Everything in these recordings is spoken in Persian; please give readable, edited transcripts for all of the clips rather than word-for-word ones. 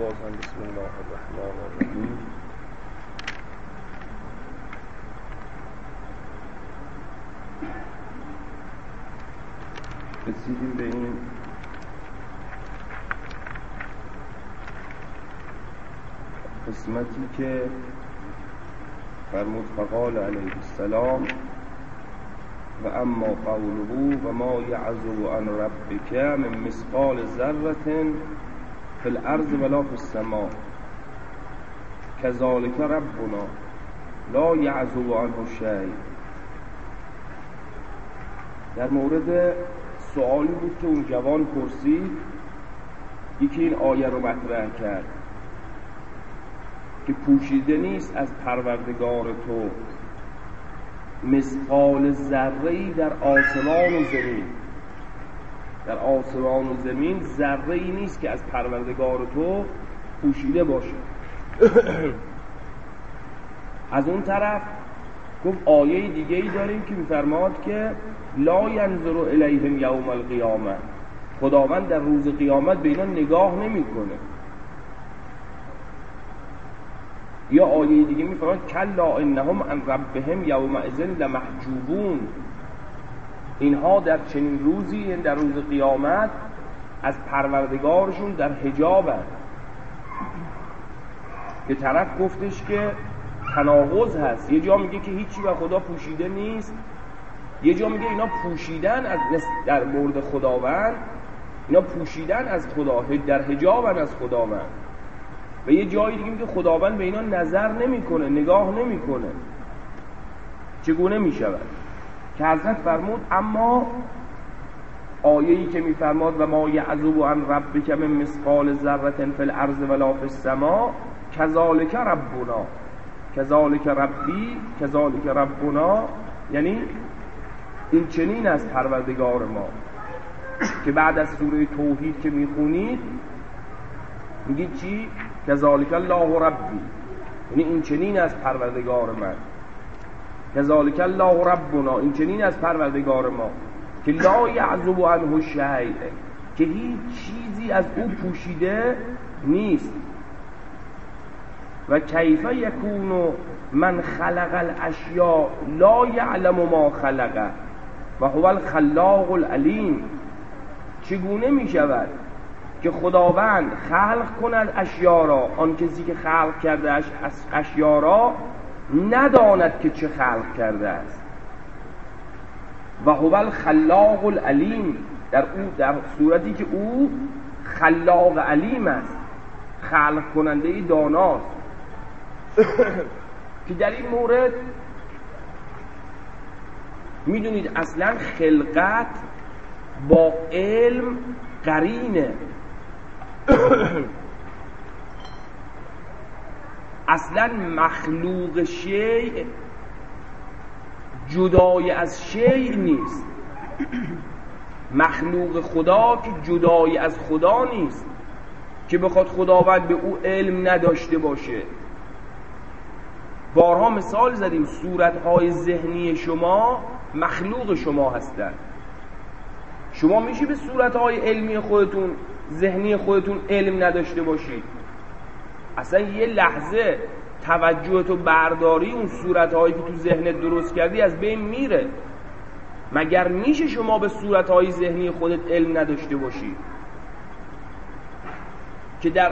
بازم بسم الله الرحمن الرحیم. رسیدیم به این قسمتی که فرمود فقال علیه السلام و اما قوله و ما یعزب عن ربک من مثقال ذره فی الارض ولا فی السماء کذالک ربنا لا یعزب عنه شیء. در مورد سوالی بود که اون جوان پرسید، یکی این آیه رو مطرح کرد که پوشیده نیست از پروردگار تو مثقال ذره‌ای در آسمان و زمین. در آسمان و زمین ذره‌ای نیست که از پروردگار تو پوشیده باشه. از اون طرف گفت آیه دیگه ای داریم که می‌فرماد که لا ینظر الیهم یوم القیامه، خداوند در روز قیامت به اینا نگاه نمی‌کنه. یا آیه دیگه می‌فرماد کلا انهم عن ربهم یومئذ لمحجوبون، اینها در چنین روزی، یعنی در روز قیامت، از پروردگارشون در حجابند. که طرف گفتش که تناقض هست، یه جا میگه که هیچی به خدا پوشیده نیست، یه جا میگه اینا پوشیدن از در مورد خداوند، اینا پوشیدن از خدا، در حجابن از خداوند. و یه جایی دیگه میگه خداوند به اینا نظر نمیکنه، نگاه نمیکنه. چگونه میشود؟ که حضرت فرمود اما آیه‌ای که میفرماد و ما یعزب عن ربک من مثقال ذره فی الارض ولا فی السماء کذالک ربنا، کذالک ربی، کذالک ربنا، یعنی این چنین از پروردگار ما. که بعد از سوره توحید که میخونید میگه چی؟ کذالک الله ربی، یعنی این چنین از پروردگار من. کذالک الله ربنا، این چنین از پروردگار ما که لا یعزب عنه شیء، که هیچ چیزی از او پوشیده نیست. و کیف یکون من خلق الاشیاء لا یعلم ما خلق و هو الخلاق العلیم، چگونه می شود که خداوند خلق کند اشیا را، آن کسی که خلق کرده اشیا را نداند که چه خلق کرده است. و هو الخلاق العلیم، در صورتی که او خلاق علیم است، خلق کننده داناست. که در این مورد میدونید اصلا خلقت با علم قرینه. اصلا مخلوق شیء جدای از شیء نیست. مخلوق خدا که جدای از خدا نیست که بخواد خداوند به او علم نداشته باشه. بارها مثال زدیم، صورتهای ذهنی شما مخلوق شما هستند. شما میشه به صورتهای علمی خودتون، ذهنی خودتون علم نداشته باشید؟ اصلا یه لحظه توجهتو برداری اون صورتهایی که تو ذهنت درست کردی از بین میره. مگر میشه شما به صورتهای ذهنی خودت علم نداشته باشی؟ که در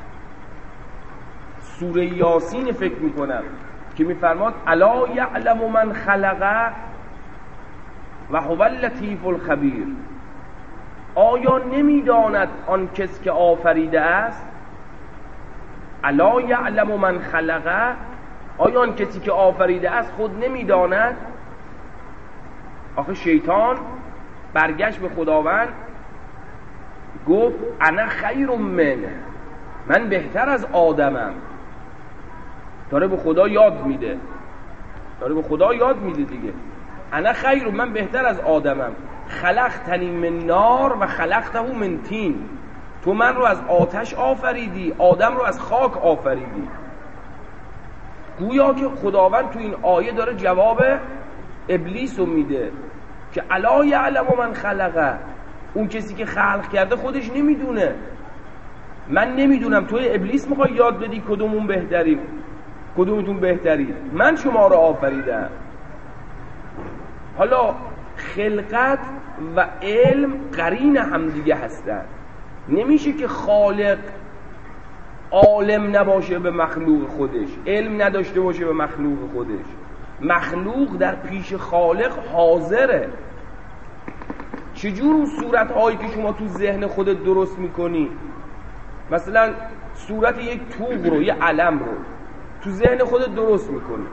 سوره یاسین فکر میکنم که میفرماد الا یعلم من خلق و هو اللطیف الخبیر، آیا نمیداند آن کس که آفریده است؟ الا یعلم من خلق، آیا آن کسی که آفریده است خود نمیداند؟ آخه شیطان برگشت به خداوند گفت انا خیر منه، من بهتر از آدمم. داره به خدا یاد میده، داره به خدا یاد میده دیگه. انا خیر، من بهتر از آدمم. خلقتنی من نار و خلقته من طین، تو من رو از آتش آفریدی، آدم رو از خاک آفریدی. گویا که خداوند تو این آیه داره جواب ابلیس رو میده که الا یعلم من خلقه، اون کسی که خلق کرده خودش نمیدونه. من نمیدونم توی ابلیس میخوای یاد بدی کدومتون بهتری، من شما رو آفریدم. حالا خلقت و علم قرین همدیگه هستن. نمیشه که خالق عالم نباشه به مخلوق خودش، علم نداشته باشه به مخلوق خودش. مخلوق در پیش خالق حاضره. چجور اون صورتهایی که شما تو ذهن خودت درست میکنی، مثلا صورت یک توق رو، یک علم رو تو ذهن خودت درست میکنی،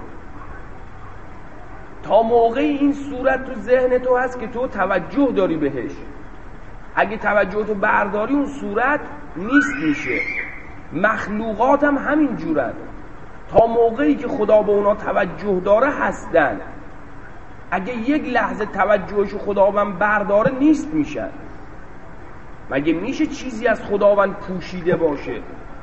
تا موقعی این صورت تو ذهن تو هست که تو توجه داری بهش. اگه توجه تو برداری اون صورت نیست میشه. مخلوقات هم همین جورن، تا موقعی که خدا به اونا توجه داره هستن. اگه یک لحظه توجهشو خداوند برداره نیست میشن. مگه میشه چیزی از خداوند پوشیده باشه؟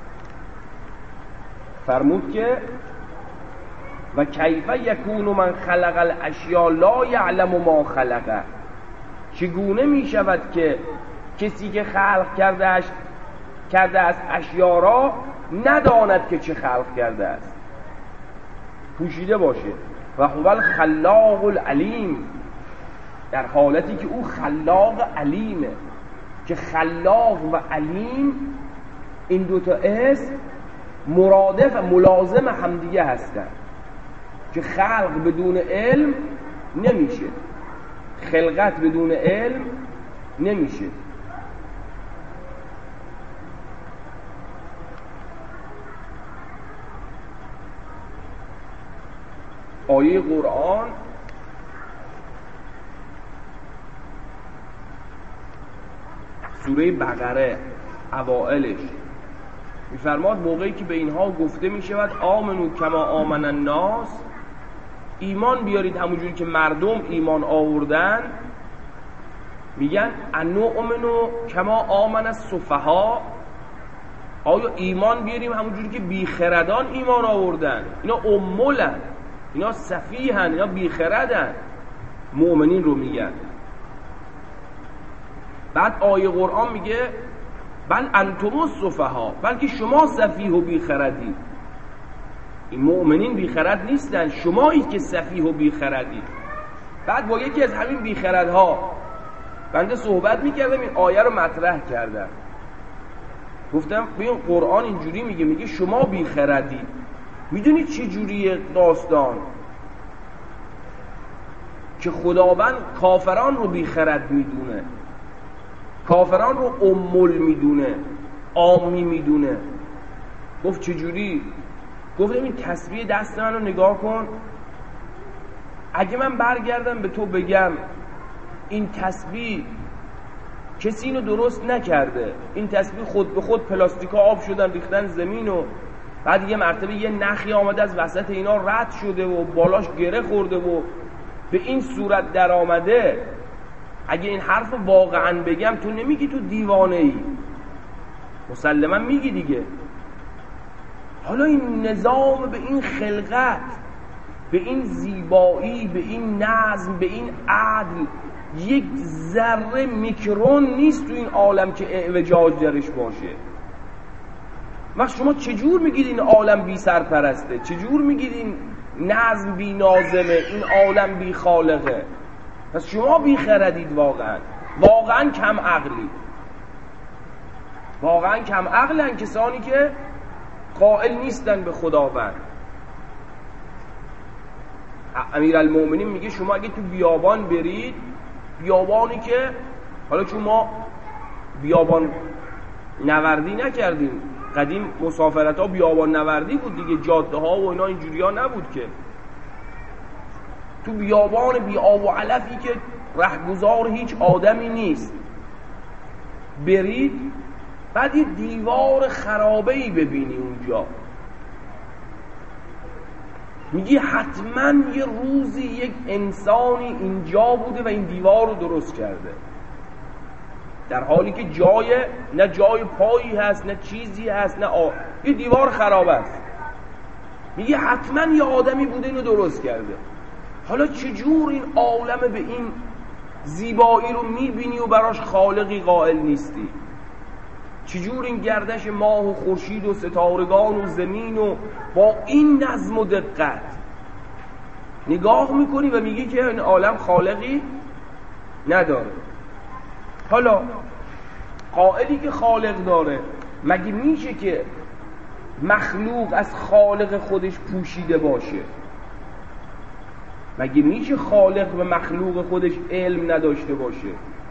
فرمود که و کیف یکون من خلق الاشیاء لا یعلم ما خلقه. چگونه میشود که کسی که خلق کرده است اشیا را نداند که چه خلق کرده است؟ پوشیده باشه. و هو الخلاق العلیم، در حالتی که او خلاق علیمه. که خلاق و علیم این دوتا اسم مرادف و ملازم همدیگه هستن. که خلق بدون علم نمیشه، خلقت بدون علم نمیشه. آیه قرآن سوره بقره اوائلش میفرماد موقعی که به اینها گفته میشود آمنو کما آمن الناس، ایمان بیارید همونجوری که مردم ایمان آوردن. میگن انؤمنو کما آمن السفها، آیا ایمان بیاریم همونجوری که بیخردان ایمان آوردن؟ اینا امولن، اینا سفیهن، اینا بیخردن. مؤمنین رو میگن. بعد آیه قرآن میگه بل انتم السفها، بلکه شما سفیه و بیخردید. این مؤمنین بیخرد نیستن، شمایی که سفیه و بیخردید. بعد با یکی از همین بیخردها بنده صحبت میکردم، این آیه رو مطرح کردم. گفتم ببین قرآن اینجوری میگه شما بیخردید. میدونید چه جوریه داستان؟ که خداوند کافران رو بیخرد میدونه، کافران رو امول میدونه، عامی میدونه. گفت چجوری؟ گفتم این تسبیح دست من رو نگاه کن. اگه من برگردم به تو بگم این تسبیح کسی اینو درست نکرده، این تسبیح خود به خود پلاستیکا آب شدن ریختن زمین و بعد یه مرتبه یه نخی آمده از وسط اینا رد شده و بالاش گره خورده و به این صورت در آمده، اگه این حرف واقعا بگم تو نمیگی تو دیوانه ای، مسلما میگی دیگه. حالا این نظام به این خلقت، به این زیبایی، به این نظم، به این عدل، یک ذره میکرون نیست تو این عالم که اعوجاج درش باشه. وقت شما چجور میگید این عالم بی سرپرسته؟ چجور میگید این نظم بی ناظمه، این عالم بی خالقه؟ پس شما بی خردید، واقعا کم عقلی. واقعا کم عقلن کسانی که قائل نیستن به خداوند. امیرالمومنین میگه شما اگه تو بیابان برید، بیابانی که حالا چون ما بیابان نوردی نکردیم، قدیم مسافرت ها بیابان نوردی بود دیگه، جاده ها و اینا اینجوری ها نبود که. تو بیابان بی آب و علفی که رهگذار هیچ آدمی نیست برید، بعد یه دیوار خرابه‌ای ببینی اونجا، میگی حتما یه روزی یک انسانی اینجا بوده و این دیوار رو درست کرده، در حالی که نه جای پایی هست، نه چیزی هست، نه یه دیوار خراب است. میگه حتما یه آدمی بوده اینو درست کرده. حالا چجور این عالم به این زیبایی رو میبینی و براش خالقی قائل نیستی؟ چجور این گردش ماه و خورشید و ستارگان و زمین و با این نظم و دقت نگاه میکنی و میگی که این عالم خالقی نداره. حالا قائلی که خالق داره، مگه میشه که مخلوق از خالق خودش پوشیده باشه؟ مگه میشه خالق و مخلوق خودش علم نداشته باشه؟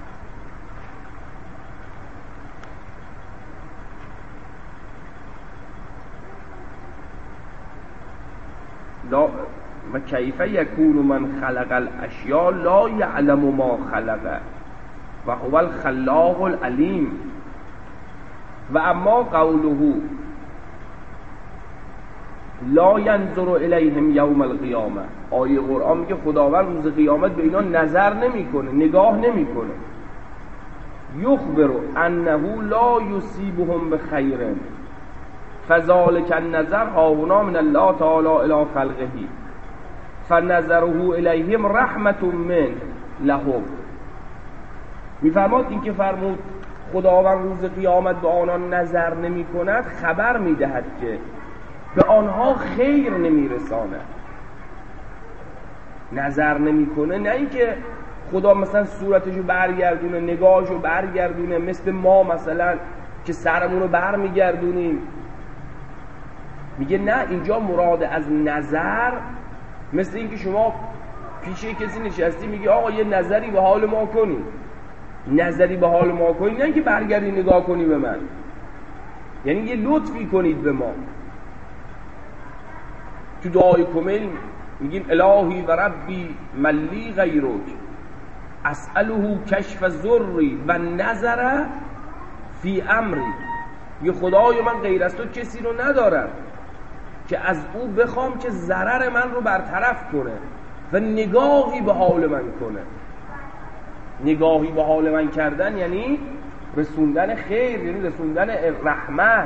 و کیف یکون من خلق الاشیاء لا یعلم ما خلق و هو الخلاق العلیم. و اما قوله لا ینظر الیهم یوم القیامه، آیه قرآن میگه خداوند روز قیامت به اینا نظر نمیکنه، نگاه نمیکنه. یخبر انه لا یصیبهم بخیر فذلک النظر هاهنا من الله تعالی الی خلقه فنظره الیهم رحمت من لهم. میفرماد این که فرمود خداوند روز قیامت به آنان نظر نمی کند، خبر میدهد که به آنها خیر نمیرساند. نظر نمی کنه، نه اینکه خدا مثلا صورتشو برگردونه، نگاهشو برگردونه، مثل ما مثلا که سرمونو برمیگردونیم. میگه نه، اینجا مراد از نظر مثل اینکه شما پیش کسی نشستی میگی آقا یه نظری به حال ما کنی، نظری به حال ما کنی، نه اینکه برگردی نگاه کنی به من، یعنی یه لطفی کنید به ما. تو دعای کمیل میگیم الهی و ربی ملی غیرک اسأله کشف ذری و نظر فی امری. یه خدای من غیر از تو کسی رو ندارم که از او بخوام که ضرر من رو برطرف کنه و نگاهی به حال من کنه. نگاهی به حال من کردن یعنی رسوندن خیر، یعنی رسوندن رحمت.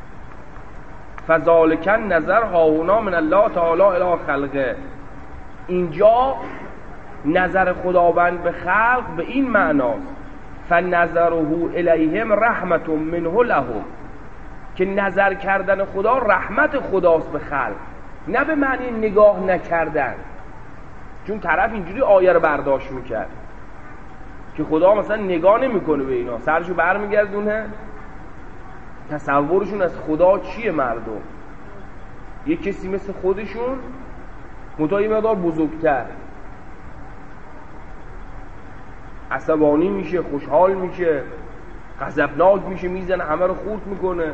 فذالک النظر هاهنا من الله تعالی الی خلقه. اینجا نظر خداوند به خلق به این معناست فنظره الیهم رحمت منه لهم، که نظر کردن خدا رحمت خداست به خلق، نه به معنی نگاه نکردن. چون طرف اینجوری آیه رو برداشت میکرد که خدا مثلا نگاه نمیکنه به اینا، سرشو برمیگردونه. تصورشون از خدا چیه مردم؟ یک کسی مثل خودشون منتها یه مقدار بزرگتر، عصبانی میشه، خوشحال میشه، غضبناک میشه، میزنه، همه رو خورد میکنه.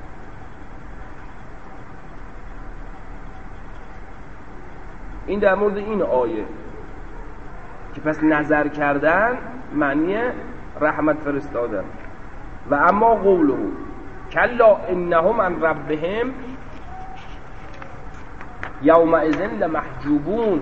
این در مورد این آیه که پس نظر کردن معنی رحمت فرستادن. و اما قوله کلا انهم عن ربهم یومئذ لمحجوبون،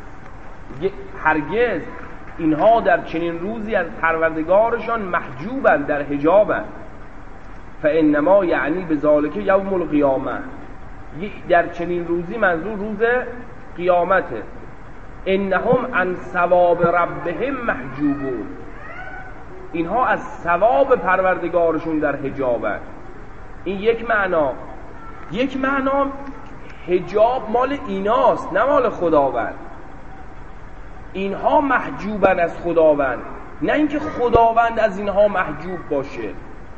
هرگز اینها در چنین روزی از پروردگارشان محجوبند، در حجابند. فانما یعنی بذالک یوم القیامه، در چنین روزی منظور روز قیامته. انهم عن ثواب ربهم محجوبون، اینها از ثواب پروردگارشون در حجابند. این یک معنا. یک معنا حجاب مال ایناست نه مال خداوند. اینها محجوبن از خداوند، نه اینکه خداوند از اینها محجوب باشه.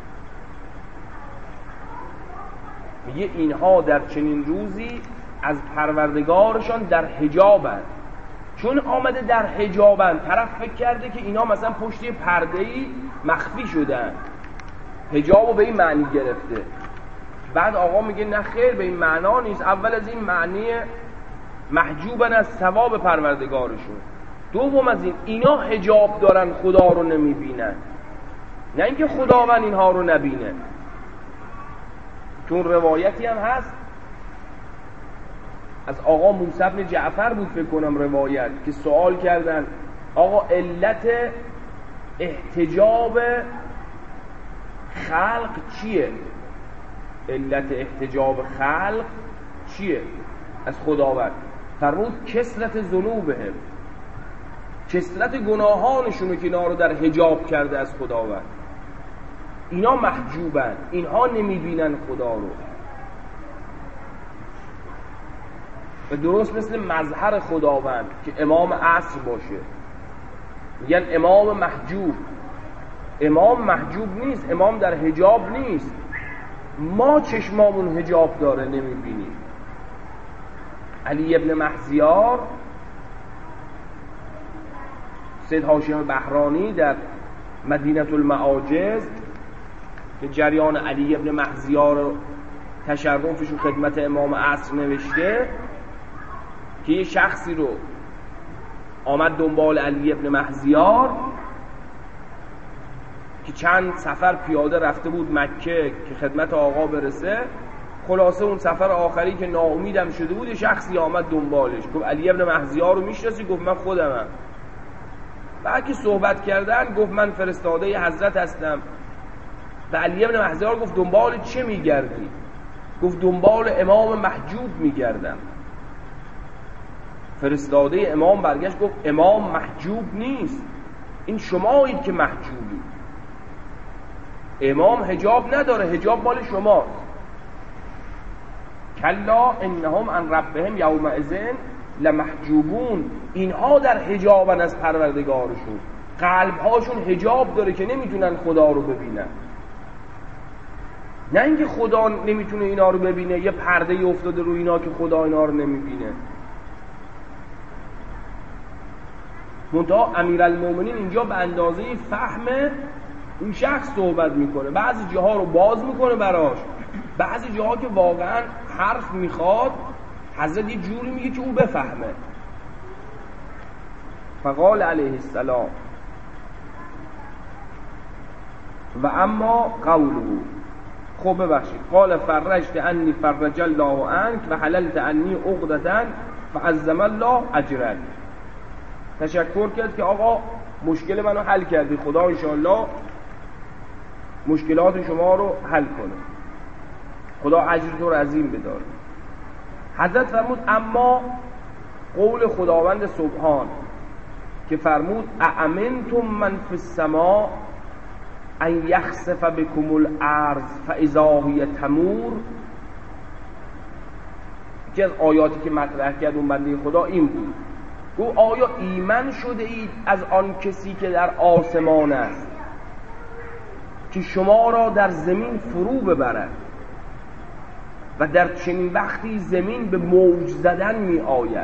میگه اینها در چنین روزی از پروردگارشان در حجابن. چون آمده در حجابن، طرف فکر کرده که اینا مثلا پشت پرده‌ای مخفی شدن، حجابو به این معنی گرفته. بعد آقا میگه نه خیر، به این معنا نیست. اول از این معنی محجوبن از ثواب پروردگارشون. دوم از این اینا حجاب دارن، خدا رو نمیبینن، نه اینکه خداوند اینها رو نبینه. چون روایتی هم هست از آقا موسی بن جعفر بود فکر کنم روایت، که سوال کردن آقا علت احتجاب خلق چیه؟ علت احتجاب خلق چیه از خداوند؟ فرمود کثرت ذنوبهم، کثرت گناهانشونو که اینا رو در حجاب کرده از خداوند. اینا محجوبن، اینها نمیبینن خدا رو. و درست مثل مظهر خداوند که امام عصر باشه، میگن امام محجوب. امام محجوب نیست، امام در حجاب نیست، ما چشمامون حجاب داره نمیبینیم. علی ابن محزیار، سید هاشم بهرانی در مدینه المعاجز که جریان علی ابن محزیار رو تشرفش و خدمت امام عصر نوشته که یه شخصی رو آمد دنبال علی ابن محزیار که چند سفر پیاده رفته بود مکه که خدمت آقا برسه. خلاصه اون سفر آخری که ناامیدم شده بود، یه شخصی آمد دنبالش، گفت علی ابن محزیار رو میشناسی؟ گفت من خودمم. بعد که صحبت کردن گفت من فرستاده حضرت هستم. به علی ابن محزیار گفت دنبال چه میگردی؟ گفت دنبال امام محجوب میگردم. فرستاده امام برگشت گفت امام محجوب نیست، این شمایید که محجوبی. امام حجاب نداره، حجاب مال شماست. کلا انهم عن ربهم یومئذ لمحجوبون، اینها در حجابن از پروردگارشون، قلبهاشون حجاب داره که نمیتونن خدا رو ببینن. نه اینکه خدا نمیتونه اینا رو ببینه، یه پرده افتاده رو اینا که خدا اینا رو نمیبینه. منتها امیرالمومنین اینجا به اندازه فهم این شخص صحبت میکنه، بعضی جاها رو باز میکنه براش، بعضی جاها که واقعا حرف میخواد حضرت یه جوری میگه که او بفهمه. فقال علیه السلام و اما قوله، خب ببخشید، قال فرجت انی فرج الله عنک و حللت انی عقدة فعظم الله اجرک. تشکر کرد که آقا مشکل منو حل کردی، خدا انشاءالله مشکلات شما رو حل کنه، خدا اجر تو رو عظیم بداره. حضرت فرمود اما قول خداوند سبحان که فرمود اامنتم من فی السماء ان یخسف بکم الارض فاذا هی تمور. یکی از آیاتی که مطرح کرد اون بنده خدا این بود، گفت آیا ایمن شده اید از آن کسی که در آسمان است که شما را در زمین فرو ببرد و در چنین وقتی زمین به موج زدن می آید،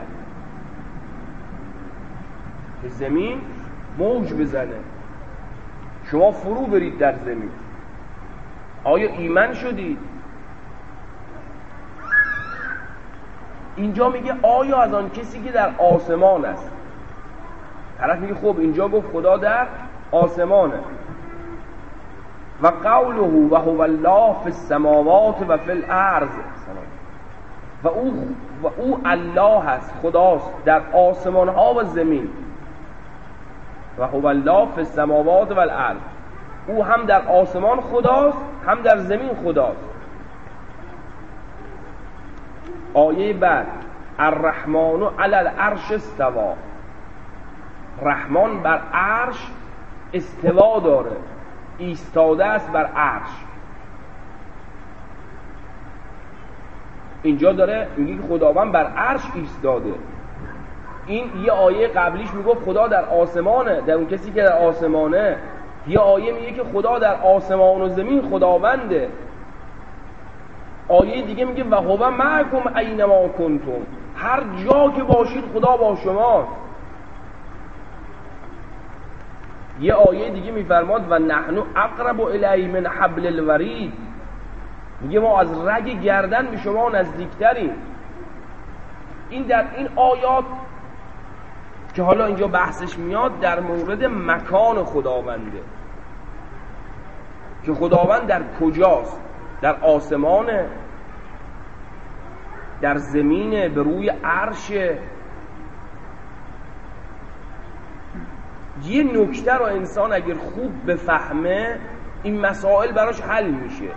که زمین موج بزنه شما فرو برید در زمین. آیا ایمن شدید؟ اینجا میگه آیا از آن کسی که در آسمان است. طرف میگه خب اینجا گفت خدا در آسمانه. و قوله و هو الله فی السماوات و فی الارض، و او الله هست، خداست در آسمان ها و زمین. و هو الله فی السماوات و الارض، او هم در آسمان خداست هم در زمین خداست. آیه بعد الرحمن علی العرش استوا، رحمان بر عرش استوا داره، ایستاده است بر عرش. اینجا داره میگه که خداوند بر عرش ایستاده. این یه آیه قبلیش میگفت خدا در آسمانه، در اون کسی که در آسمانه. یه آیه میگه که خدا در آسمان و زمین خداونده. آیه دیگه میگه و هو معکم اینما کنتم، هر جا که باشید خدا با شماست. یه آیه دیگه میفرماد و نحن اقرب الیه من حبل الورید، میگه ما از رگ گردن به شما نزدیکتریم. این در این آیات که حالا اینجا بحثش میاد در مورد مکان خداونده، که خداوند در کجاست، در آسمانه، در زمینه، به روی عرشه. یه نکته رو انسان اگر خوب بفهمه این مسائل براش حل میشه،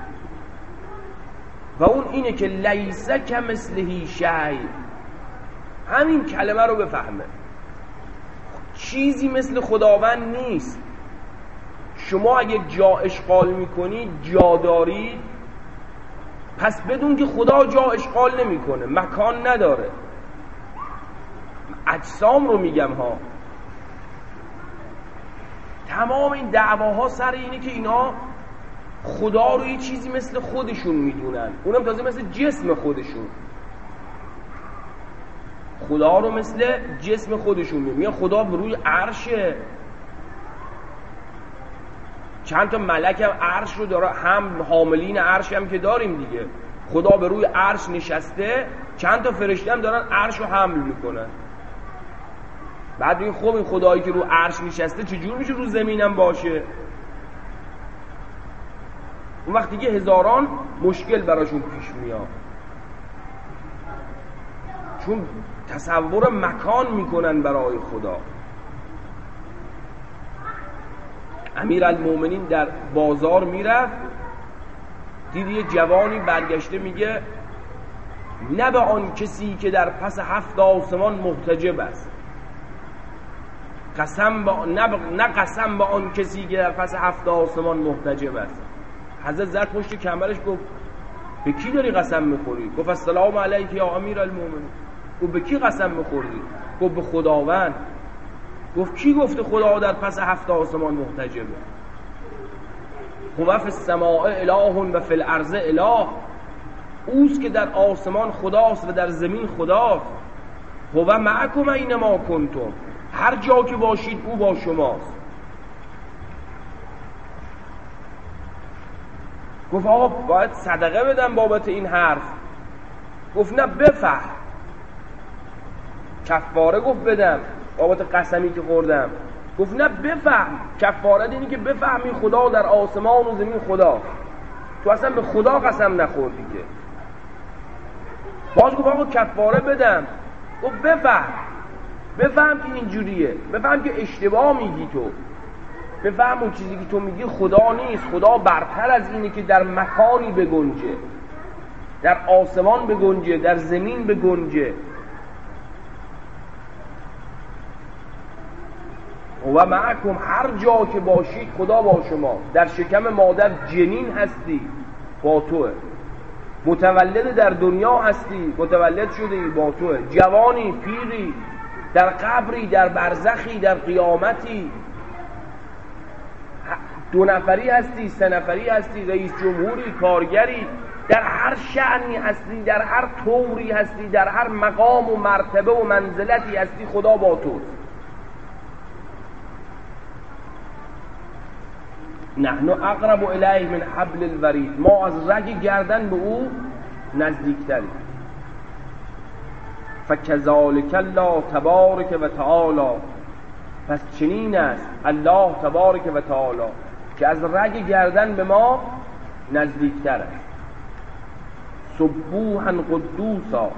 و اون اینه که لیس کمثله شیء. همین کلمه رو بفهمه، چیزی مثل خداوند نیست. شما اگه جا اشغال میکنی، جا داری، پس بدون که خدا جا اشغال نمیکنه، مکان نداره. اجسام رو میگم ها. تمام این دعواها سر اینه که اینا خدا رو یه چیزی مثل خودشون میدونن، اونم تازه مثل جسم خودشون. خدا رو مثل جسم خودشون میگن. خدا به روی عرشه، چند تا ملک هم عرش رو داره، هم حاملین عرش هم که داریم دیگه. خدا به روی عرش نشسته، چند تا فرشته هم دارن عرش رو حمل میکنن. بعد این خب این خدایی که رو عرش نشسته چجور میشه رو زمینم باشه؟ اون وقت دیگه هزاران مشکل براشون پیش میاد، چون تصور مکان میکنن برای خدا. امیرالمومنین در بازار میرفت، دید یه جوانی برگشته میگه نه به آن کسی که در پس 7 آسمان محتجب است، نه قسم به آن کسی که در پس 7 آسمان محتجب است. حضرت زد پشت کمرش، گفت به کی داری قسم میخوری؟ گفت السلام علیک یا امیرالمومنین. گفت به کی قسم میخوری؟ گفت به خداوند. گفت کی گفته خدا در پس 7 آسمان محتجبه؟ هو فی السماء اله و فی الارض اله. اوست که در آسمان خداست و در زمین خداست. هو معکم اینما کنتم، هر جا که باشید او با شماست. گفت آقا باید صدقه بدم بابت این حرف. گفت نه بفهم. کفاره گفت بدم بابت قسمی که خوردم. گفت نه بفهم. کفاره اینی که بفهمی خدا در آسمان و زمین خدا، تو اصلا به خدا قسم نخوردی که. باز گفت آقا کفاره بدم. گفت بفهم که اینجوریه، بفهم که اشتباه میگی تو، بفهم اون چیزی که تو میگی خدا نیست. خدا برتر از اینه که در مکانی بگنجه، در آسمان بگنجه، در زمین بگنجه. و معکم، هر جا که باشید خدا با شما. در شکم مادر جنین هستی، با توه. متولد در دنیا هستی، متولد شده ای، با توه. جوانی، پیری، در قبری، در برزخی، در قیامتی، 2 نفری هستی، 3 نفری هستی، رئیس جمهوری، کارگری، در هر شأنی هستی، در هر طوری هستی، در هر مقام و مرتبه و منزلتی هستی، خدا با توست. نحن اقرب الیه من حبل الورید، ما از رگ گردن به او نزدیکتریم. فکذالک الله تبارک و تعالی، پس چنین است الله تبارک و تعالی که از رگ گردن به ما نزدیکتر است. سبوحا قدوسا،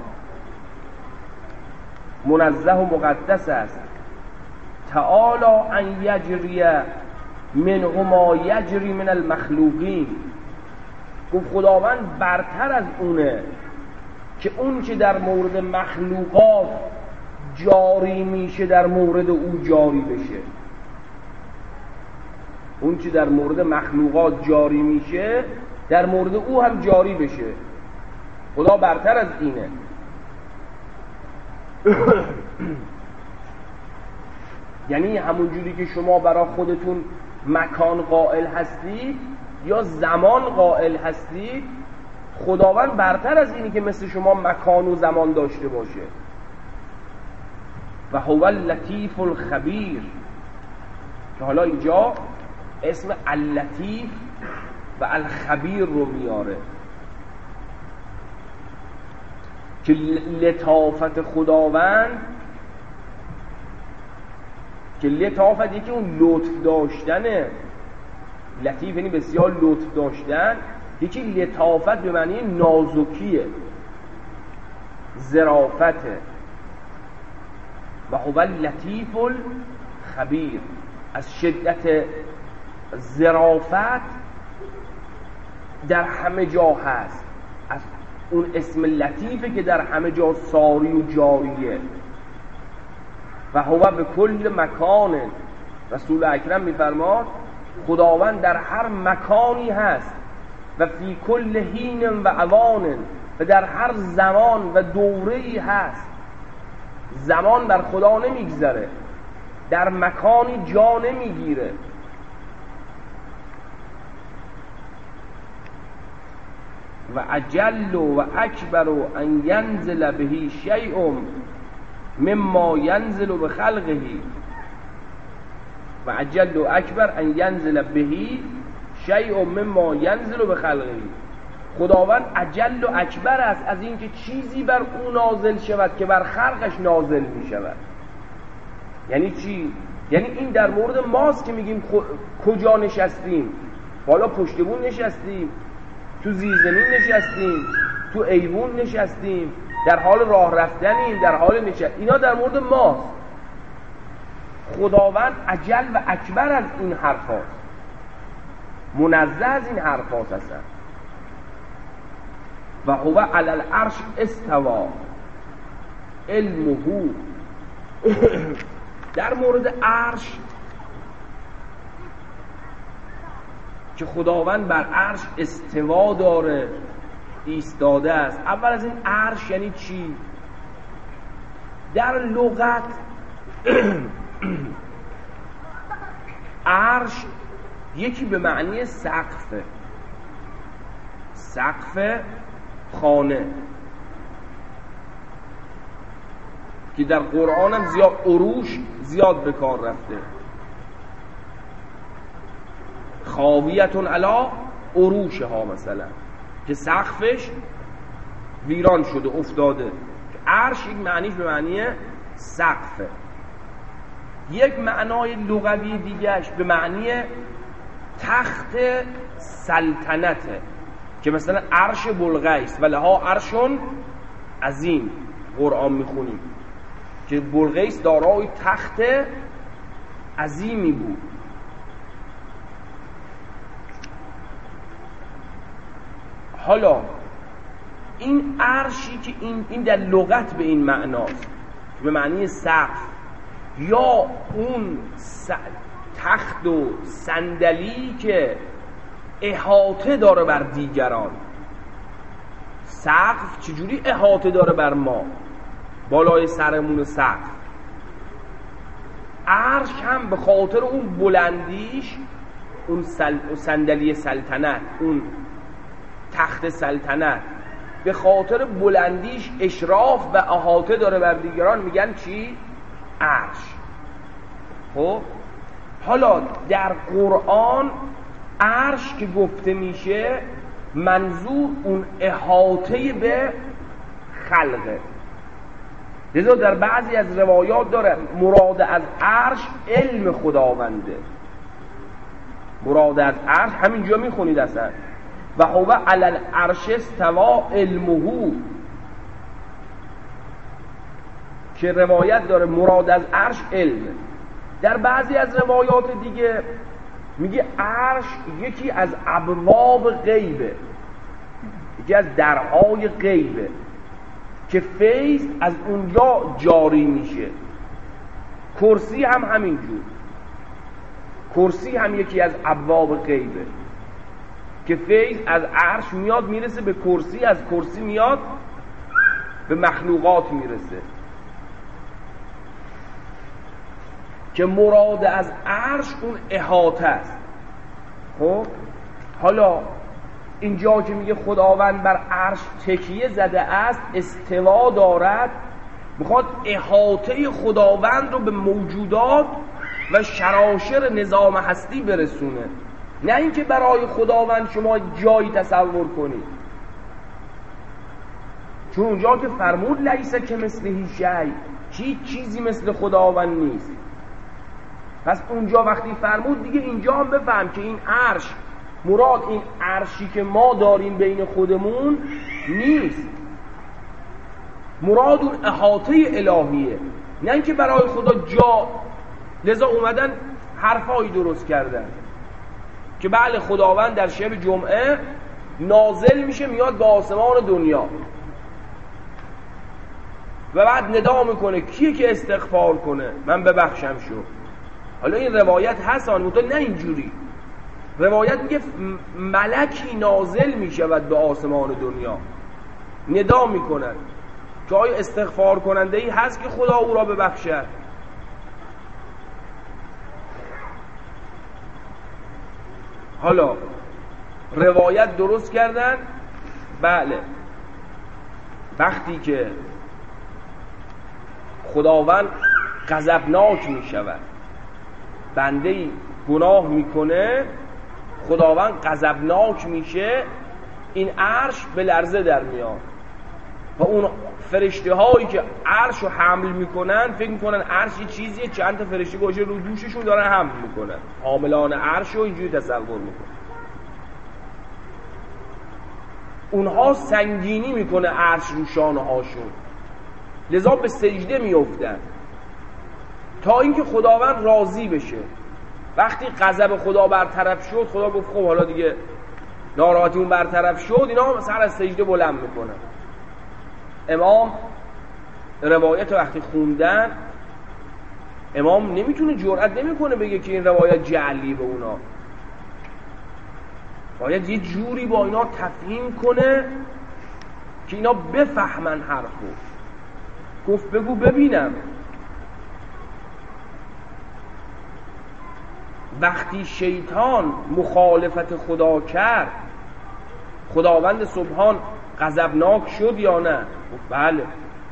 منزه و مقدس است. تعالی ان یجری من ما یجری من المخلوقین. گفت خداوند برتر از اونه که اون که در مورد مخلوقات جاری میشه در مورد او جاری بشه. اون که در مورد مخلوقات جاری میشه در مورد او هم جاری بشه. خدا برتر از اینه. یعنی همون جوری که شما برای خودتون مکان قائل هستید یا زمان قائل هستید، خداوند برتر از اینی که مثل شما مکان و زمان داشته باشه. و هو اللطیف الخبیر، که حالا اینجا اسم اللطیف و الخبیر رو میاره که لطافت خداوند، که لطافت یکی اون لطف داشتنه، لطیف یعنی بسیار لطف داشتن، یکی لطافت به معنی نازکیه، ظرافته. و هو اللطیف الخبیر، از شدت ظرافت در همه جا هست، از اون اسم لطیفه که در همه جا ساری و جاریه. و هو به کل مکان، رسول اکرم میفرماد خداوند در هر مکانی هست و فی کل حین و اوان، و در هر زمان و دوره‌ای هست. زمان بر خدا نمیگذره، در مکانی جا نمیگیره. و اجل و اکبر ان ینزل به شیء مما ینزل بخلقه، و اجل و اکبر ان ینزل به شیء مما ینزل بخلقه. خداوند اجل و اکبر است از اینکه چیزی بر او نازل شود که بر خلقش نازل می شود. یعنی چی؟ یعنی این در مورد ماست که میگیم کجا نشستیم، بالا پشت بون نشستیم، تو زیرزمین نشستیم، تو ایوون نشستیم، در حال راه رفتنیم، در حال نشستیم. اینا در مورد ماست. خداوند اجل و اکبر از این حرف هاست، منزه از این حرف هاست هستن. و هو علی العرش استوا علمه. در مورد عرش که خداوند بر عرش استوا داره، ایستاده است. اول از این عرش یعنی چی؟ در لغت عرش یکی به معنی سقفه، سقف خانه، که در قرآن هم زیاد عروش زیاد به کار رفته. خاویتون علی عروشها مثلا، که سقفش ویران شده افتاده. عرش یک معنیش به معنی سقفه. یک معنای لغوی دیگهش به معنی تخت سلطنته، که مثلا عرش بلقیس و لها عرشون عظیم قرآن میخونیم که بلقیس دارای تخت عظیمی بود. حالا این عرشی که این در لغت به این معناست، به معنی سقف، یا اون تخت و صندلی که احاطه داره بر دیگران. سقف چجوری احاطه داره بر ما، بالای سرمون سقف. عرش هم به خاطر اون بلندیش، اون صندلی سلطنت، اون تخت سلطنت، به خاطر بلندیش اشراف و احاطه داره بر دیگران، میگن چی؟ عرش. خب حالا در قرآن عرش که گفته میشه منظور اون احاطه به خلقه. لذا در بعضی از روایات داره مراد از عرش علم خداونده. مراد از عرش همینجا میخونید اصلا، و هو علی العرش استوا علمه، که روایت داره مراد از عرش علم. در بعضی از روایات دیگه میگه عرش یکی از ابواب غیبه، یکی از درهای غیبه که فیض از اونجا جاری میشه. کرسی هم همینجور، کرسی هم یکی از ابواب غیبه که فیض از عرش میاد میرسه به کرسی، از کرسی میاد به مخلوقات میرسه. که مراد از عرش اون احاطه است. خب حالا اینجا که میگه خداوند بر عرش تکیه زده است، استوا دارد، میخواد احاطه خداوند رو به موجودات و شراشر نظام هستی برسونه، نه اینکه برای خداوند شما جایی تصور کنید. چون اونجا که فرمود لیس کمثله شیء، هیچ چیزی مثل خداوند نیست. پس اونجا وقتی فرمود دیگه اینجا هم بفهم که این عرش، مراد این عرشی که ما داریم بین خودمون نیست، مراد اون احاطه الهیه، نه اینکه برای خدا جا. لذا اومدن حرفایی درست کردن که بله خداوند در شب جمعه نازل میشه، میاد به آسمان دنیا و بعد ندا میکنه کیه که استغفار کنه من ببخشم شو. حالا این روایت هست، نه اینجوری. روایت میگه ملکی نازل میشود به آسمان دنیا، ندا میکنند که آیا استغفار کننده ای هست که خدا او را ببخشد. حالا روایت درست کردن، بله، وقتی که خداوند غضبناک می شود، بنده گناه میکنه، خداوند غضبناک میشه، این عرش به لرزه در میاد و اون فرشته هایی که عرش رو حمل میکنن فکر میکنن عرش یه چیزیه، چند تا فرشته گوشه رو دوششون دارن حمل میکنن، حاملان عرش رو اینجوری تصور میکنن. اونها سنگینی میکنه عرش رو شانه هاشون، لذا به سجده میافتن تا اینکه خداوند راضی بشه. وقتی غضب خدا برطرف شد، خدا گفت خب حالا دیگه ناراحتی اون برطرف شد، اینا سر از سجده بلند میکنن. امام روایت وقتی خوندن، امام نمیتونه، جرئت نمیکنه بگه که این روایت جعلی به اونا، باید یه جوری با اینا تفهیم کنه که اینا بفهمن حرفو. گفت بگو ببینم، وقتی شیطان مخالفت خدا کرد، خداوند سبحان غضبناک شد یا نه؟ گفت بله.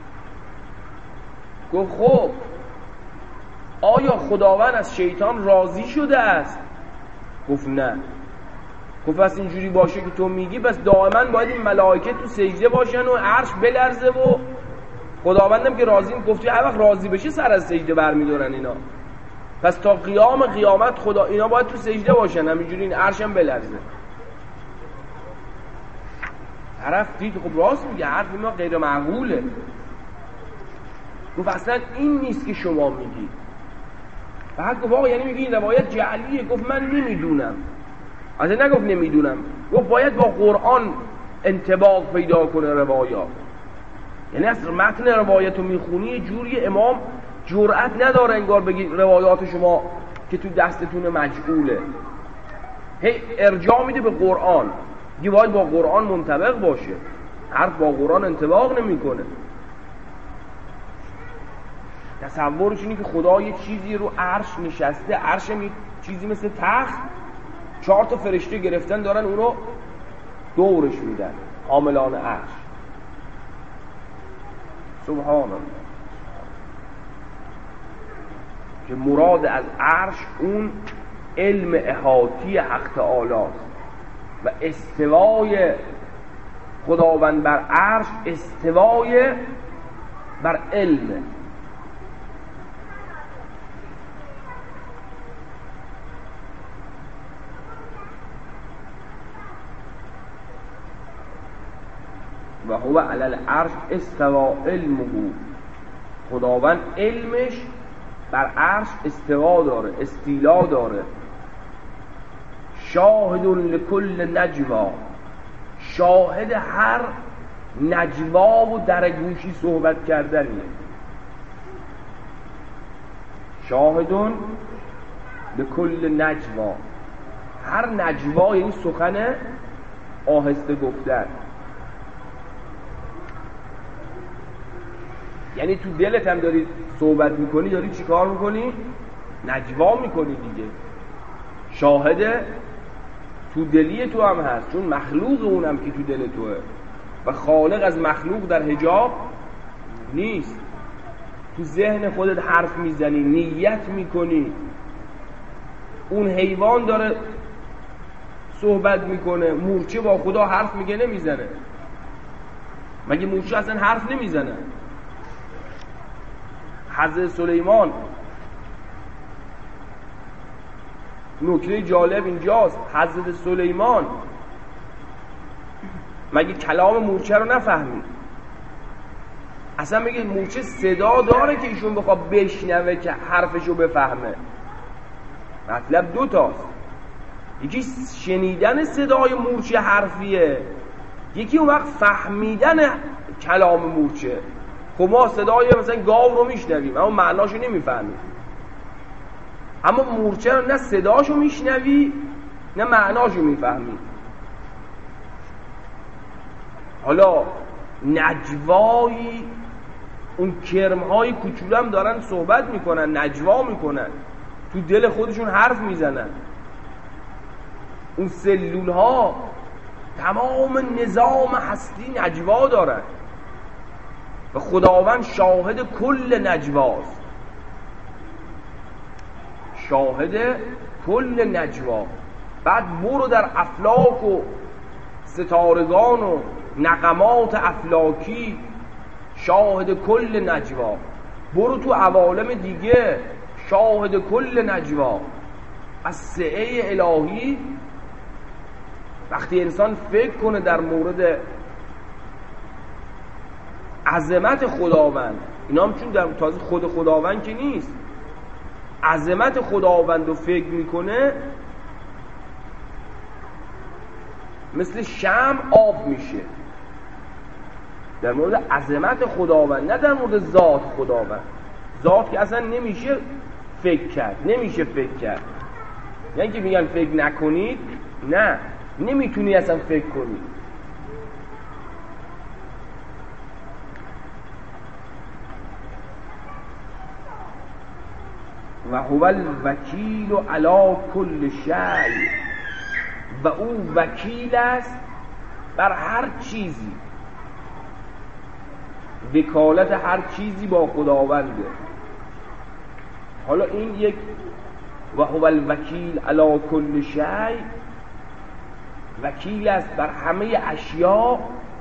گفت خب آیا خداوند از شیطان راضی شده است؟ گفت نه. گفت پس اینجوری باشه که تو میگی، پس دائما باید این ملائکه تو سجده باشن و عرش بلرزه و خداوندم که راضی، گفتی هر وقت راضی بشه سر از سجده برمیدارن اینا، پس تا قیامت خدا اینا باید تو سجده باشن، همینجوری این عرش هم بلرزه. طرف دید خب راست میگه، حرف ما غیر معقوله. گفت اصلا این نیست که شما میگی. فقط گفت آقا یعنی میگی این روایت جعلیه؟ گفت من نمیدونم. اصلا نگفت نمیدونم، گفت باید با قرآن انطباق پیدا کنه روایات. یعنی اصلا متن روایت رو میخونی یه جوری امام جرأت نداره انگار بگی روایات شما که تو دستتون مجعوله، هی ارجاع میده به قرآن، دیگه باید با قرآن منطبق باشه، حرف با قرآن انطباق نمیکنه. تصورش اینه که خدا یه چیزی رو عرش نشسته، عرش هم یه چیزی مثل تخت، 4 تا فرشته گرفتن دارن اون رو دورش میدن، حاملان عرش. سبحان الله. که مراد از عرش اون علم احاطی حق تعالی است و استوای خداوند بر عرش استوای بر علم. و هو علی العرش استوا علمه، خداوند علمش بر عرش استوا داره، استیلا داره. شاهد لکل نجوا، شاهد هر نجوا و درگوشی صحبت کردنیه. شاهد لکل نجوا، هر نجوا یعنی سخن آهسته گفتن، یعنی تو دلت هم داری صحبت میکنی، داری چی کار میکنی؟ نجوا میکنی دیگه. شاهد تو دلی تو هم هست، چون مخلوق اونم که تو دل توه و خالق از مخلوق در حجاب نیست. تو ذهن خودت حرف میزنی، نیت میکنی، اون حیوان داره صحبت میکنه، مورچه با خدا حرف میگه نمیزنه؟ مگه مورچه اصلا حرف نمیزنه؟ حضرت سلیمان، نکته جالب اینجاست، حضرت سلیمان مگه کلام مورچه رو نفهمید؟ اصلا میگه مورچه صدا داره که ایشون بخواد بشنوه که حرفشو بفهمه. مطلب 2 تاست، یکی شنیدن صدای مورچه حرفیه، یکی اون وقت فهمیدن کلام مورچه. خب ما صدای مثلا گاو رو میشنویم اما معناشو نمیفهمیم، اما مورچه رو نه صداشو میشنوی نه معناشو میفهمید. حالا نجوایی، اون کرم‌های کوچولو هم دارن صحبت میکنن، نجوا میکنن، تو دل خودشون حرف میزنن. اون سلول‌ها تمام نظام هستی نجوا دارن و خداوند شاهد کل نجواست، شاهد کل نجوا. بعد برو در افلاک و ستارگان و نغمات افلاکی شاهد کل نجوا، برو تو عوالم دیگه شاهد کل نجوا. از سعه الهی وقتی انسان فکر کنه در مورد عظمت خداوند، اینا هم چون در تازه خود خداوند که نیست، عظمت خداوند رو فکر میکنه، مثل شمع آب میشه در مورد عظمت خداوند، نه در مورد ذات خداوند. ذات که اصلا نمیشه فکر کرد، نمیشه فکر کرد. یعنی که میگن فکر نکنید، نه، نمیتونی اصلا فکر کنی. و هو الوکیل علی کل شیء، و او وکیل است بر هر چیزی. وکالت هر چیزی با خداونده. حالا این یک و هو الوکیل علی کل شیء، وکیل است بر همه اشیا،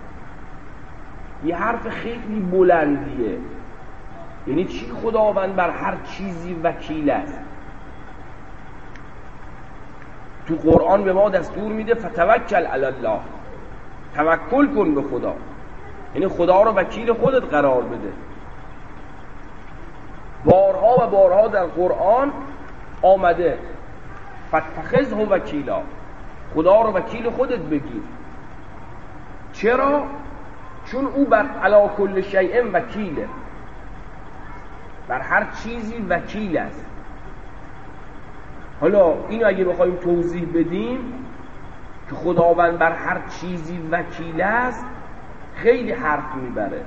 یه حرف خیلی بلندیه. یعنی چی خداوند بر هر چیزی وکیل است؟ تو قرآن به ما دستور میده فتوکل علی الله، توکل کن به خدا، یعنی خدا رو وکیل خودت قرار بده. بارها و بارها در قرآن آمده فاتخذه وکیلا، خدا رو وکیل خودت بگیر. چرا؟ چون او بر علی کل شیء وکیله، بر هر چیزی وکیل است. حالا اینو اگه بخوایم توضیح بدیم که خداوند بر هر چیزی وکیل است، خیلی حرف میبره،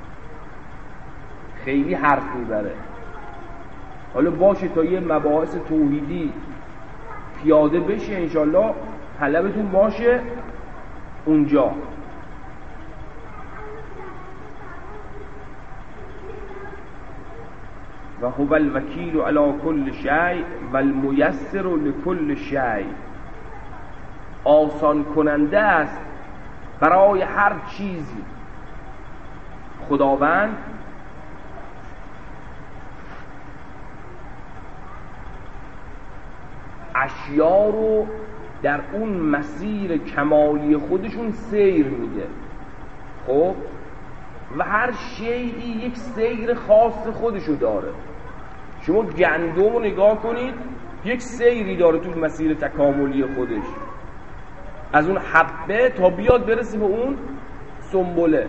خیلی حرف میبره. حالا باشه تا یه مباحث توحیدی پیاده بشه انشالله، طلبتون باشه اونجا. و هو الوکیل علی کل شیء و المیسر لکل شیء، آسان کننده است برای هر چیزی. خداوند اشیا رو در اون مسیر کمالی خودشون سیر میده. خب و هر شیئی یک سیر خاص خودشو داره. شما گندم رو نگاه کنید، یک سیری داره تو مسیر تکاملی خودش، از اون حبه تا بیاد برسه به اون سنبله.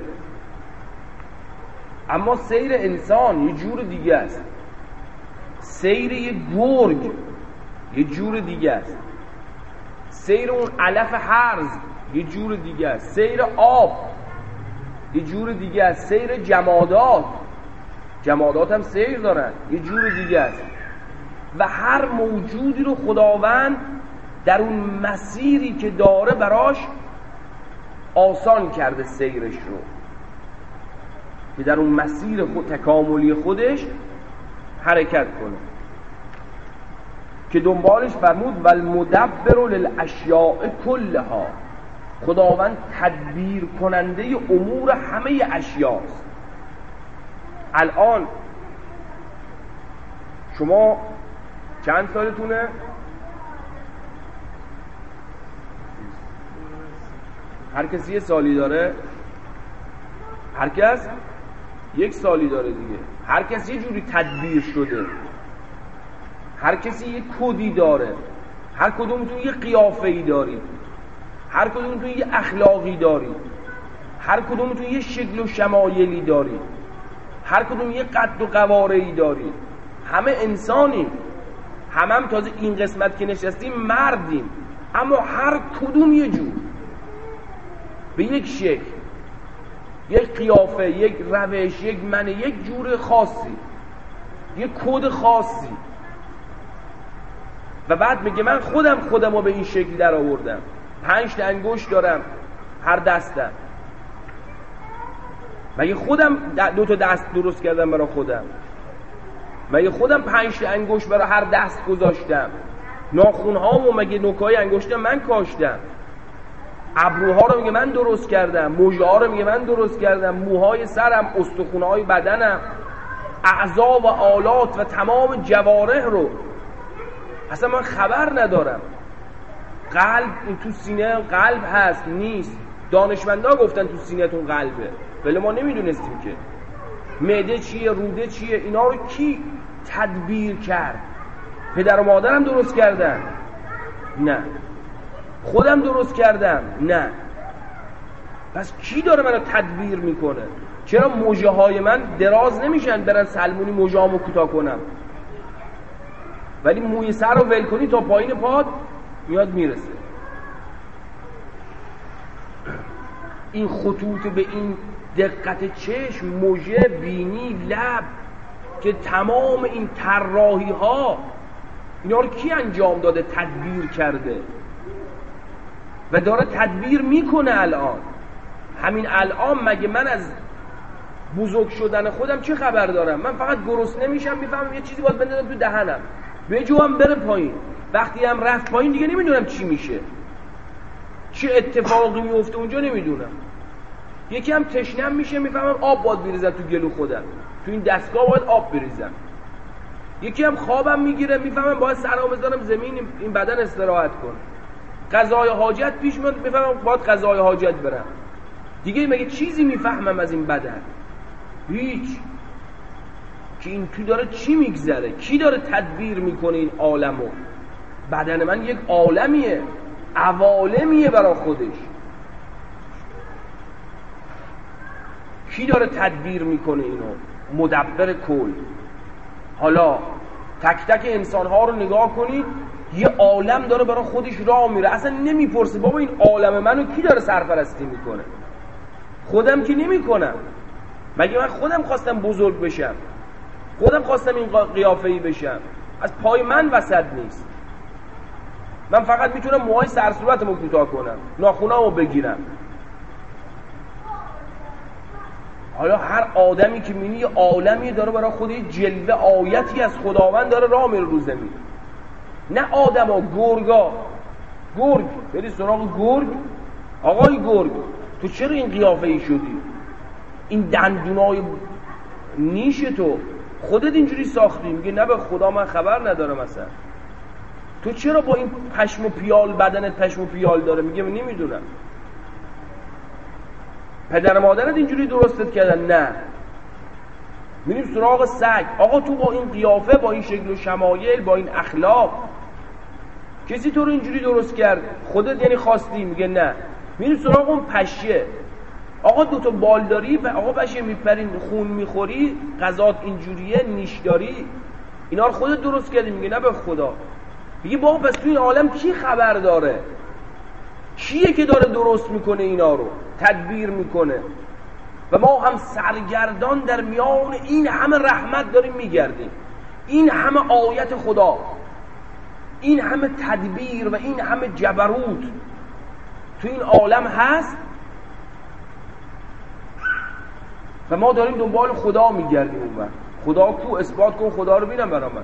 اما سیر انسان یه جور دیگه است، سیر یه گرگ یه جور دیگه است، سیر اون علف هرز یه جور دیگه است، سیر آب یه جور دیگه است، سیر جمادات هم سیر دارن یه جور دیگه است. و هر موجودی رو خداوند در اون مسیری که داره براش آسان کرده سیرش رو، که در اون مسیر تکاملی خودش حرکت کنه. که دنبالش فرمود والمدبر للاشیاء کلها، خداوند تدبیر کننده امور همه اشیاست. الان شما چند سالتونه؟ هر کسی یه سالی داره، هر کس یک سالی داره دیگه. هر کسی یه جوری تدبیر شده، هر کسی یه کدی داره، هر کدومتون یه قیافه‌ای دارید، هر کدومتون یه اخلاقی دارید، هر کدومتون یه شکل و شمایلی دارید، هر کدوم یه قد و قواره‌ای دارید. همه انسانیم، همه هم تازه این قسمت که نشستیم مردیم، اما هر کدوم یه جور، به یک شکل، یک قیافه، یک روش، یک معنی، یک جور خاصی، یک کد خاصی. و بعد میگه من خودم رو به این شکل در آوردم، 5 تا انگشت دارم هر دستم. مگه خودم 2 تا دست درست کردم برای خودم؟ مگه خودم 5 تا انگشت برای هر دست گذاشتم؟ ناخونهامو مگه نوکای انگشتم من کاشتم؟ ابروها رو میگه من درست کردم، مژه‌ها رو میگه من درست کردم، موهای سرم، استخونهای بدنم، اعضا و آلات و تمام جوارح رو. اصلا من خبر ندارم. قلب این تو سینه قلب هست نیست؟ دانشمندا گفتن تو سینه‌تون قلبه، ولی ما نمیدونستیم که. معده چیه، روده چیه، اینا رو کی تدبیر کرد؟ پدر و مادرم درست کردن؟ نه. خودم درست کردم؟ نه. پس کی داره منو تدبیر میکنه؟ چرا مژه های من دراز نمیشن برن سلمونی مژه‌امو کوتاه کنم، ولی موی سر رو ول کنی تا پایین پاد میاد میرسه؟ این خطوط به این دقت چشم، مژه، بینی، لب، که تمام این طراحی ها اینا رو کی انجام داده؟ تدبیر کرده و داره تدبیر میکنه. الان همین الان مگه من از بزرگ شدن خودم چه خبر دارم؟ من فقط گرسنه میشم، میفهمم یه چیزی باید بندازم تو دهنم، به جوام بره پایین. وقتی هم رفت پایین دیگه نمیدونم چی میشه، چه اتفاقی میفته اونجا نمیدونم. یکی هم تشنم میشه، میفهمم آب باید بریزم تو گلو خودم، تو این دستگاه باید آب بریزم. یکی هم خوابم میگیره، میفهمم باید سرام بذارم زمین، این بدن استراحت کنه. قضای حاجت پیش میاد، میفهمم باید قضای حاجت برم. دیگه مگه چیزی میفهمم از این بدن؟ هیچ. که این تو داره چی میگذره؟ کی داره تدبیر میکنه این عالمو؟ بدن من یک عالمیه، عوالمیه برای خودش. کی داره تدبیر میکنه اینو؟ مدبر کل. حالا تک تک انسان‌ها رو نگاه کنید، یه عالم داره برای خودش راه میره، اصلا نمیپرسه بابا این عالم منو کی داره سرپرستی میکنه؟ خودم که نمیکنم. مگه من خودم خواستم بزرگ بشم؟ خودم خواستم این قیافه‌ای بشم؟ از پای من وسط نیست. من فقط میتونم موهای سر صورتمو کوتاه کنم، ناخونامو بگیرم. حالا هر آدمی که می‌بینی یه عالمی داره برای خودش جلوه، آیتی از خداوند داره راه میره رو زمین. نه آدما، گرگا. گرگ بری سراغ گرگ، آقای گرگ تو چرا این قیافه‌ای شدی؟ این دندونای نیش تو خودت اینجوری ساختی؟ میگه نه به خدا من خبر ندارم اصلا. تو چرا با این پشم و پیال، بدنت پشم و پیال داره؟ میگه من نمیدونم. پدر مادرت اینجوری درستت کردن؟ نه. میریم سراغ سگ. آقا تو با این قیافه، با این شکل و شمایل، با این اخلاق کسی تو رو اینجوری درست کرد؟ خودت یعنی خواستی؟ میگه نه. میریم سراغ اون پشه. آقا 2 تا بال داری، آقا پشه میپرین، خون میخوری، غذات اینجوریه، نیش داری، اینا رو خودت درست کردی؟ میگه نه به خدا. میگه بابا پس تو این عالم کی خبر داره؟ کیه که داره درست میکنه اینا رو، تدبیر میکنه؟ و ما هم سرگردان در میان این همه رحمت داریم میگردیم، این همه آیت خدا، این همه تدبیر و این همه جبروت تو این عالم هست و ما داریم دنبال خدا میگردیم. اون وقت خدا کو؟ اثبات کن خدا رو ببینم برام.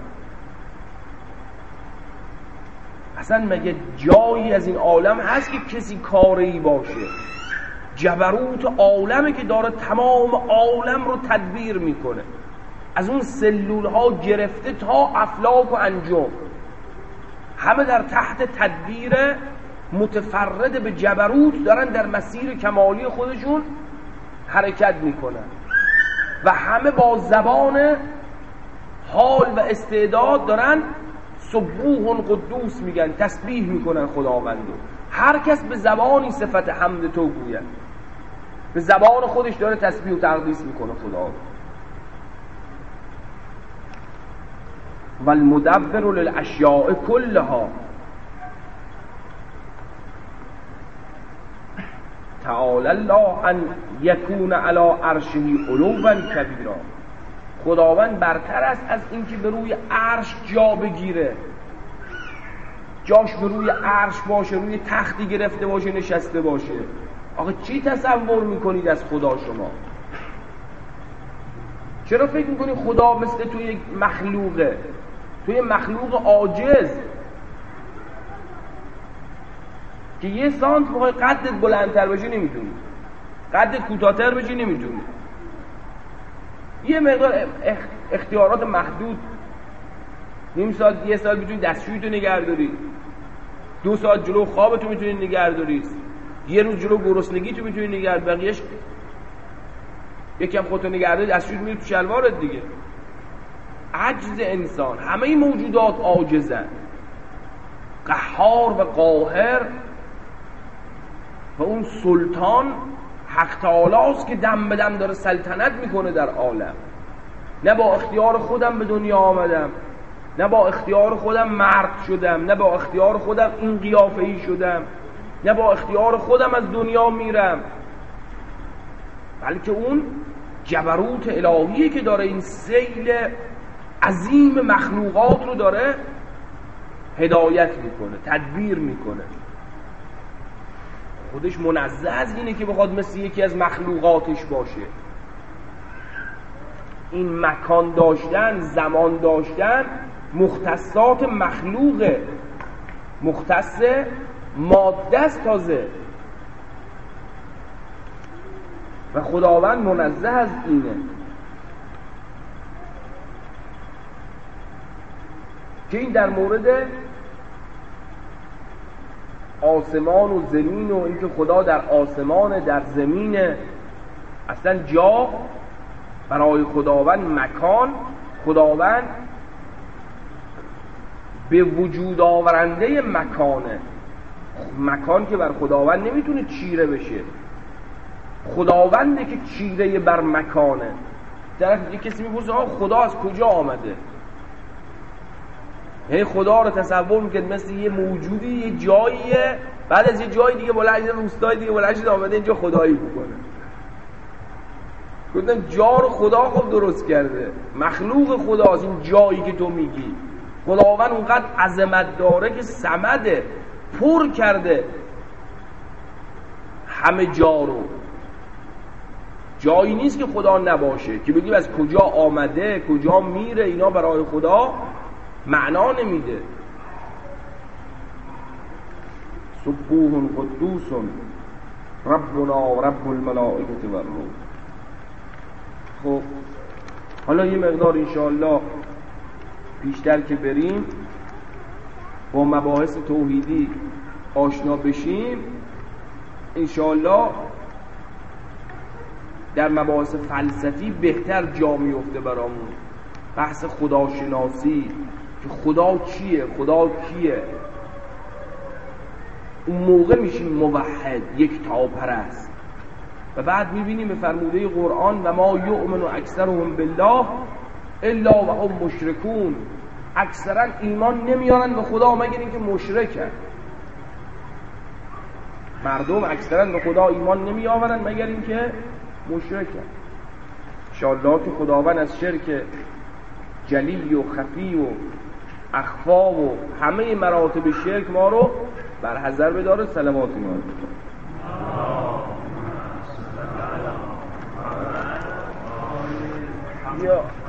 اصلا مگه جایی از این عالم هست که کسی کاری باشه؟ جبروت عالمه که داره تمام عالم رو تدبیر میکنه، از اون سلول ها گرفته تا افلاک و انجم، همه در تحت تدبیر متفرد به جبروت دارن در مسیر کمالی خودشون حرکت میکنن و همه با زبان حال و استعداد دارن سبوح قدوس میگن، تسبیح میکنن خداوندو. هر کس به زبانی صفت حمد تو گوید، به زبان خودش داره تسبیح و تقدیس میکنه خدا. والمدبر للاشیاء کلها، تعالی الله ان یکون علی عرشه علوا کبیرا. خداوند برتر است از اینکه به روی عرش جا بگیره، جاش به روی عرش باشه، روی تختی گرفته باشه، نشسته باشه. آخه چی تصور میکنید از خدا شما؟ چرا فکر میکنید خدا مثل توی مخلوقه؟ توی مخلوق عاجز که یه سانت بخوای قدت بلندتر بشه نمیتونی، قدت کوتاه‌تر بشه نمیتونی. یه مقدار اختیارات محدود، نیم ساعت یه ساعت میتونی دستشویتو نگهداری، 2 ساعت جلو خوابتو میتونی نگهداری، یه روز جلو گرسنگیتو میتونی نگهداری، بقیه‌اش یکم خودتو نگهداری دستشویت میری تو شلوارت دیگه. عجز انسان، همه موجودات عاجزن. قهار و قاهر و اون سلطان حق تعالی است که دم به دم داره سلطنت میکنه در عالم. نه با اختیار خودم به دنیا آمدم، نه با اختیار خودم مرد شدم، نه با اختیار خودم این قیافه‌ای شدم، نه با اختیار خودم از دنیا میرم، بلکه اون جبروت الهیه که داره این سیل عظیم مخلوقات رو داره هدایت میکنه، تدبیر میکنه. خودش منزه از اینه که بخواد مثل یکی از مخلوقاتش باشه. این مکان داشتن، زمان داشتن مختصات مخلوقه، مختص ماده است تازه، و خداوند منزه از اینه که این در مورد آسمان و زمین و اینکه خدا در آسمان، در زمین، اصلا جا برای خداوند، مکان، خداوند به وجود آورنده مکانه. مکان که بر خداوند نمیتونه چیره بشه، خداونده که چیره بر مکانه. طرف یک کسی میپرسه خدا از کجا آمده؟ یعنی خدا رو تصور میکنه مثل یه موجودی، یه جاییه، بعد از یه جای دیگه بلند شده، روستای دیگه بلند شده آمده اینجا خدایی بکنه. گفتم جا رو خدا خب درست کرده، مخلوق خداست این جایی که تو میگی. خداوند اونقدر عظمت داره که صمده، پر کرده همه جا رو. جایی نیست که خدا نباشه که بگیم از کجا آمده، کجا میره، اینا برای خدا معنا نمیده. سبوح قدوس ربنا رب الملائکه و الروح. خب حالا یه مقدار انشاءالله بیشتر که بریم با مباحث توحیدی آشنا بشیم، انشاءالله در مباحث فلسفی بهتر جا میفته برامون. بحث خداشناسی که خدا چیه، خدا کیه، اون موقع میشیم موحد، یک تاپرست. و بعد میبینیم به فرموده قرآن و ما یؤمن اکثرهم بالله الا و هم مشرکون. اکثرا ایمان نمیارن به خدا مگر اینکه مشرکن. مردم اکثرا به خدا ایمان نمیآورن مگر اینکه مشرکن. انشاءالله که خداوند از شرک جلی و خفی و اخفا و همه مراتب شرک ما رو بر حذر بداره. صلوات ایمان یا